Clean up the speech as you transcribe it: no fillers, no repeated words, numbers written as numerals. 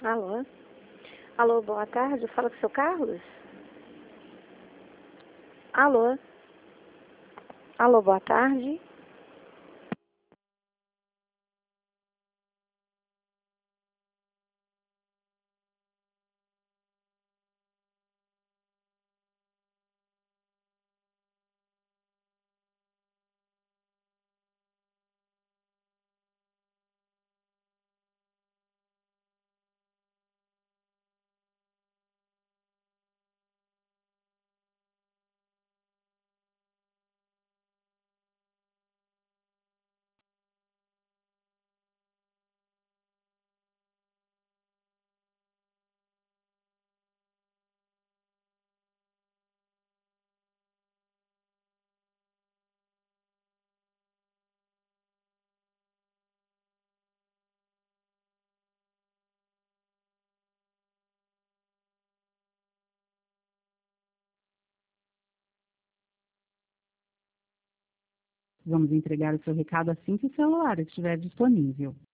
Alô? Alô, boa tarde. Fala com o seu Carlos? Alô? Alô, boa tarde. Vamos entregar o seu recado assim que o celular estiver disponível.